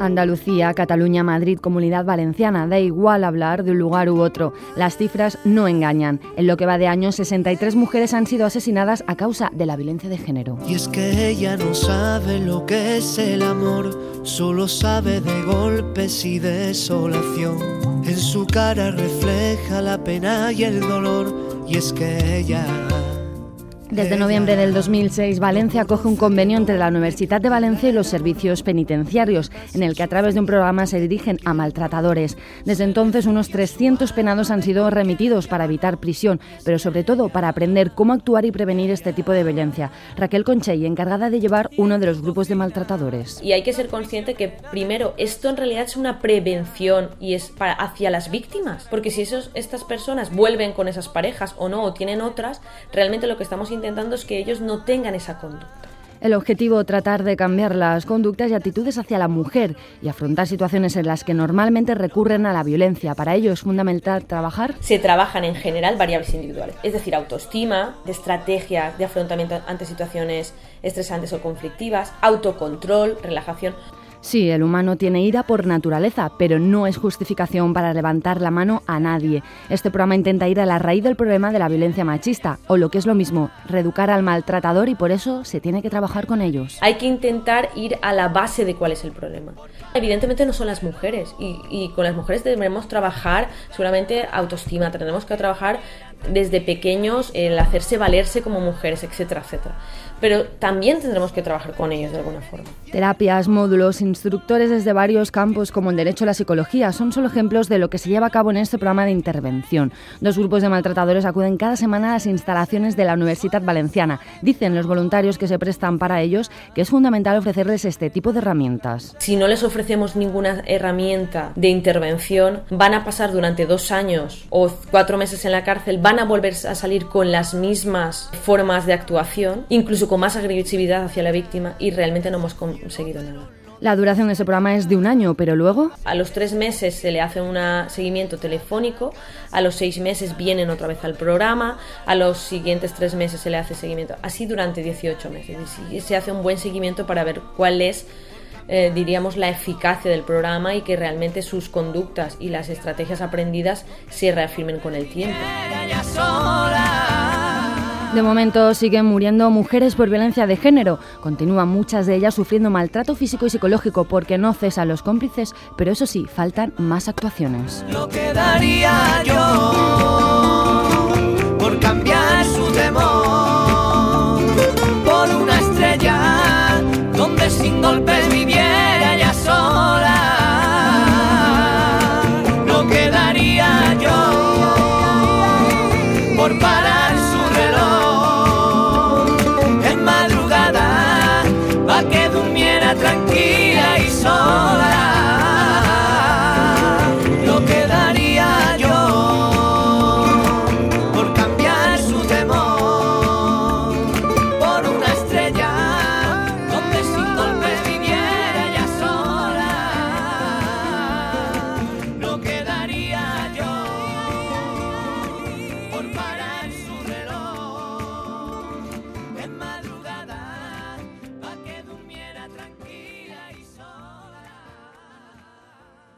Andalucía, Cataluña, Madrid, Comunidad Valenciana, da igual hablar de un lugar u otro. Las cifras no engañan. En lo que va de año, 63 mujeres han sido asesinadas a causa de la violencia de género. Y es que ella no sabe lo que es el amor, solo sabe de golpes y desolación. En su cara refleja la pena y el dolor, y es que ella... Desde noviembre del 2006, Valencia acoge un convenio entre la Universitat de Valencia y los servicios penitenciarios, en el que a través de un programa se dirigen a maltratadores. Desde entonces, unos 300 penados han sido remitidos para evitar prisión, pero sobre todo para aprender cómo actuar y prevenir este tipo de violencia. Raquel Conchey, encargada de llevar uno de los grupos de maltratadores. Y hay que ser consciente que, primero, esto en realidad es una prevención y es hacia las víctimas, porque si estas personas vuelven con esas parejas o no, o tienen otras, realmente lo que estamos intentando es que ellos no tengan esa conducta. El objetivo, tratar de cambiar las conductas y actitudes hacia la mujer y afrontar situaciones en las que normalmente recurren a la violencia. Para ello es fundamental trabajar. Se trabajan en general variables individuales, es decir, autoestima, de estrategias de afrontamiento ante situaciones estresantes o conflictivas, autocontrol, relajación. Sí, el humano tiene ira por naturaleza, pero no es justificación para levantar la mano a nadie. Este programa intenta ir a la raíz del problema de la violencia machista, o lo que es lo mismo, reeducar al maltratador, y por eso se tiene que trabajar con ellos. Hay que intentar ir a la base de cuál es el problema. Evidentemente no son las mujeres, y con las mujeres debemos trabajar seguramente autoestima, tendremos que trabajar desde pequeños el hacerse valerse como mujeres, etcétera, etcétera. Pero también tendremos que trabajar con ellos de alguna forma. Terapias, módulos, instructores desde varios campos como el derecho o la psicología son solo ejemplos de lo que se lleva a cabo en este programa de intervención. 2 grupos de maltratadores acuden cada semana a las instalaciones de la Universitat Valenciana. Dicen los voluntarios que se prestan para ellos que es fundamental ofrecerles este tipo de herramientas. Si no les ofrecemos ninguna herramienta de intervención, van a pasar durante 2 años o 4 meses en la cárcel, van a volver a salir con las mismas formas de actuación, incluso con más agresividad hacia la víctima, y realmente no hemos conseguido nada. La duración de ese programa es de 1 año, pero luego... A los 3 meses se le hace un seguimiento telefónico, a los 6 meses vienen otra vez al programa, a los siguientes 3 meses se le hace seguimiento, así durante 18 meses. Y se hace un buen seguimiento para ver cuál es, diríamos, la eficacia del programa y que realmente sus conductas y las estrategias aprendidas se reafirmen con el tiempo. De momento siguen muriendo mujeres por violencia de género. Continúan muchas de ellas sufriendo maltrato físico y psicológico porque no cesan los cómplices, pero eso sí, faltan más actuaciones. Lo que daría yo por cambiar su temor.